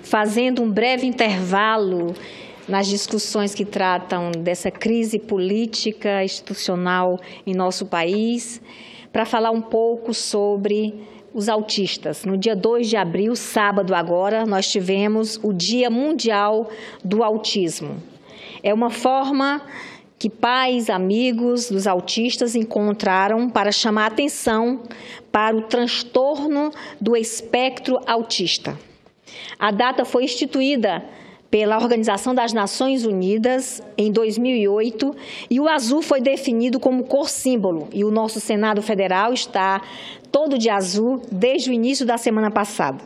fazendo um breve intervalo nas discussões que tratam dessa crise política, institucional em nosso país, para falar um pouco sobre os autistas. No dia 2 de abril, sábado agora, nós tivemos o Dia Mundial do Autismo. É uma forma que pais, amigos dos autistas encontraram para chamar a atenção para o transtorno do espectro autista. A data foi instituída pela Organização das Nações Unidas em 2008 e o azul foi definido como cor símbolo e o nosso Senado Federal está todo de azul desde o início da semana passada.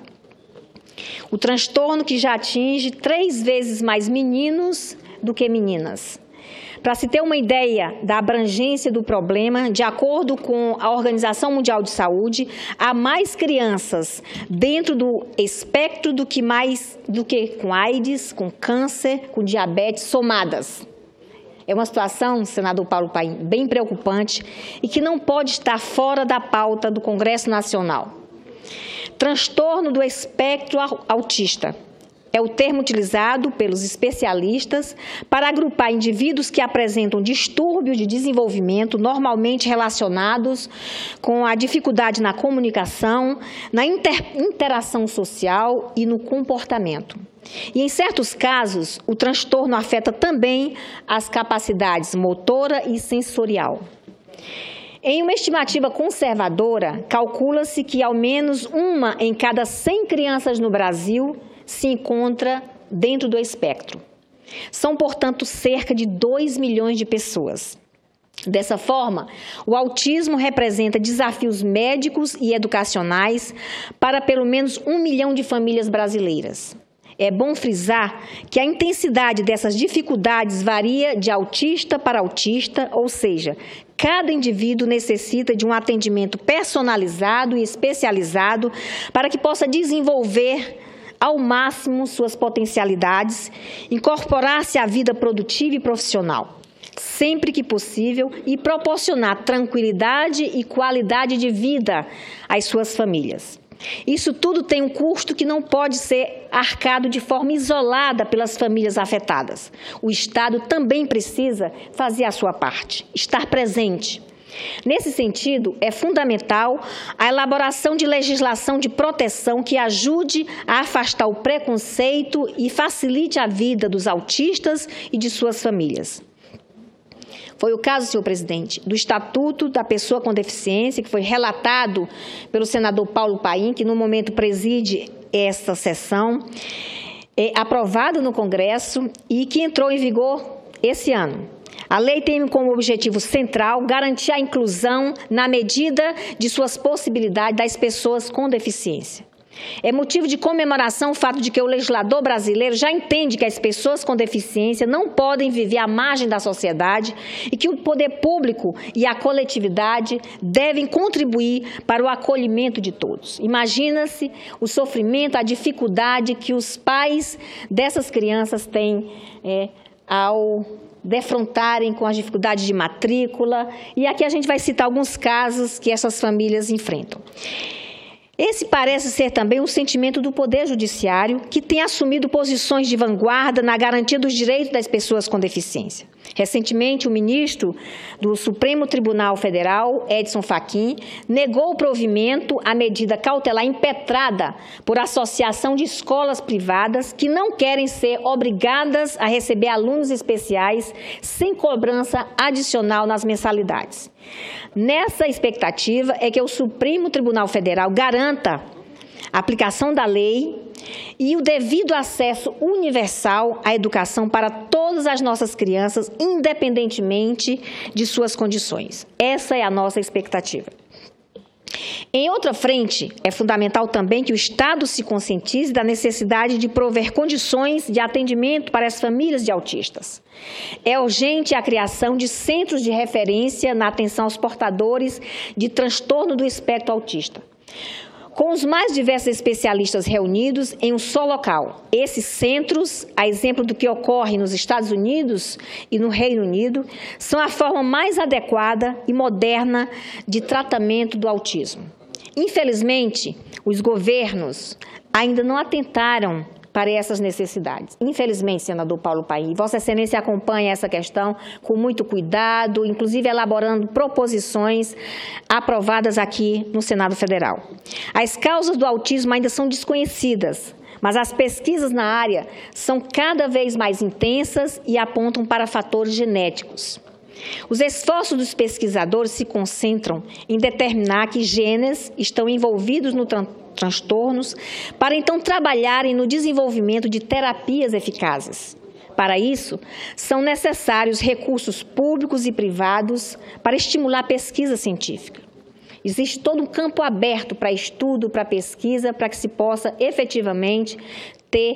O transtorno que já atinge 3 vezes mais meninos do que meninas. Para se ter uma ideia da abrangência do problema, de acordo com a Organização Mundial de Saúde, há mais crianças dentro do espectro do que com AIDS, com câncer, com diabetes somadas. É uma situação, senador Paulo Paim, bem preocupante e que não pode estar fora da pauta do Congresso Nacional. Transtorno do espectro autista. É o termo utilizado pelos especialistas para agrupar indivíduos que apresentam distúrbios de desenvolvimento normalmente relacionados com a dificuldade na comunicação, na interação social e no comportamento. E, em certos casos, o transtorno afeta também as capacidades motora e sensorial. Em uma estimativa conservadora, calcula-se que ao menos 1 em cada 100 crianças no Brasil se encontra dentro do espectro. São, portanto, cerca de 2 milhões de pessoas. Dessa forma, o autismo representa desafios médicos e educacionais para pelo menos 1 milhão de famílias brasileiras. É bom frisar que a intensidade dessas dificuldades varia de autista para autista, ou seja, cada indivíduo necessita de um atendimento personalizado e especializado para que possa desenvolver ao máximo suas potencialidades, incorporar-se à vida produtiva e profissional, sempre que possível, e proporcionar tranquilidade e qualidade de vida às suas famílias. Isso tudo tem um custo que não pode ser arcado de forma isolada pelas famílias afetadas. O Estado também precisa fazer a sua parte, estar presente. Nesse sentido, é fundamental a elaboração de legislação de proteção que ajude a afastar o preconceito e facilite a vida dos autistas e de suas famílias. Foi o caso, senhor presidente, do Estatuto da Pessoa com Deficiência, que foi relatado pelo senador Paulo Paim, que no momento preside esta sessão, aprovado no Congresso e que entrou em vigor esse ano. A lei tem como objetivo central garantir a inclusão na medida de suas possibilidades das pessoas com deficiência. É motivo de comemoração o fato de que o legislador brasileiro já entende que as pessoas com deficiência não podem viver à margem da sociedade e que o poder público e a coletividade devem contribuir para o acolhimento de todos. Imagina-se o sofrimento, a dificuldade que os pais dessas crianças têm ao defrontarem com as dificuldades de matrícula, e aqui a gente vai citar alguns casos que essas famílias enfrentam. Esse parece ser também um sentimento do Poder Judiciário, que tem assumido posições de vanguarda na garantia dos direitos das pessoas com deficiência. Recentemente, o ministro do Supremo Tribunal Federal, Edson Fachin, negou o provimento à medida cautelar impetrada por associação de escolas privadas que não querem ser obrigadas a receber alunos especiais sem cobrança adicional nas mensalidades. Nessa expectativa é que o Supremo Tribunal Federal garanta a aplicação da lei e o devido acesso universal à educação para todas as nossas crianças, independentemente de suas condições. Essa é a nossa expectativa. Em outra frente, é fundamental também que o Estado se conscientize da necessidade de prover condições de atendimento para as famílias de autistas. É urgente a criação de centros de referência na atenção aos portadores de transtorno do espectro autista, com os mais diversos especialistas reunidos em um só local. Esses centros, a exemplo do que ocorre nos Estados Unidos e no Reino Unido, são a forma mais adequada e moderna de tratamento do autismo. Infelizmente, os governos ainda não atentaram para essas necessidades. Infelizmente, senador Paulo Paim, Vossa Excelência acompanha essa questão com muito cuidado, inclusive elaborando proposições aprovadas aqui no Senado Federal. As causas do autismo ainda são desconhecidas, mas as pesquisas na área são cada vez mais intensas e apontam para fatores genéticos. Os esforços dos pesquisadores se concentram em determinar que genes estão envolvidos no transtornos para então trabalharem no desenvolvimento de terapias eficazes. Para isso, são necessários recursos públicos e privados para estimular a pesquisa científica. Existe todo um campo aberto para estudo, para pesquisa, para que se possa efetivamente ter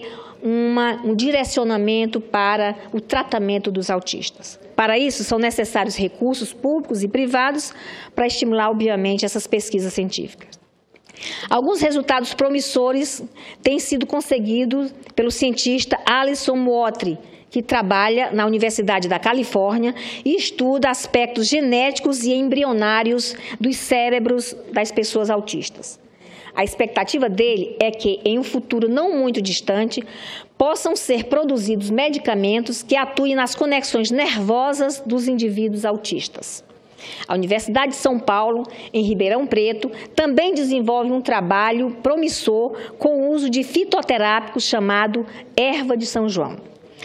um direcionamento para o tratamento dos autistas. Para isso, são necessários recursos públicos e privados para estimular, obviamente, essas pesquisas científicas. Alguns resultados promissores têm sido conseguidos pelo cientista Alison Mottri, que trabalha na Universidade da Califórnia e estuda aspectos genéticos e embrionários dos cérebros das pessoas autistas. A expectativa dele é que, em um futuro não muito distante, possam ser produzidos medicamentos que atuem nas conexões nervosas dos indivíduos autistas. A Universidade de São Paulo, em Ribeirão Preto, também desenvolve um trabalho promissor com o uso de fitoterápicos chamado erva de São João.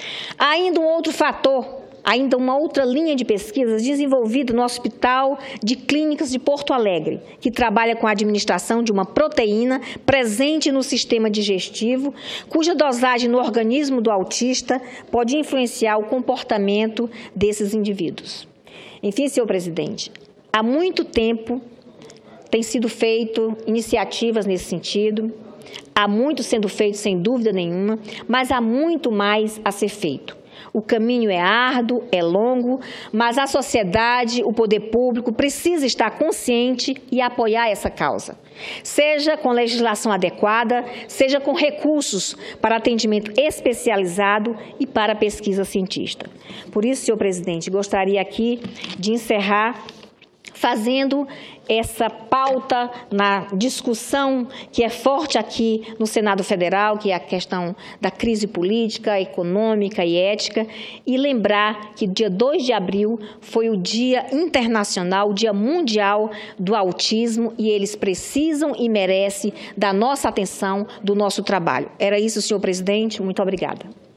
Há ainda um outro fator, ainda uma outra linha de pesquisas desenvolvida no Hospital de Clínicas de Porto Alegre, que trabalha com a administração de uma proteína presente no sistema digestivo, cuja dosagem no organismo do autista pode influenciar o comportamento desses indivíduos. Enfim, senhor presidente, há muito tempo tem sido feito iniciativas nesse sentido, há muito sendo feito sem dúvida nenhuma, mas há muito mais a ser feito. O caminho é árduo, é longo, mas a sociedade, o poder público precisa estar consciente e apoiar essa causa. Seja com legislação adequada, seja com recursos para atendimento especializado e para pesquisa científica. Por isso, senhor presidente, gostaria aqui de encerrar fazendo essa pauta na discussão que é forte aqui no Senado Federal, que é a questão da crise política, econômica e ética, e lembrar que dia 2 de abril foi o Dia Internacional, o Dia Mundial do Autismo, e eles precisam e merecem da nossa atenção, do nosso trabalho. Era isso, senhor presidente. Muito obrigada.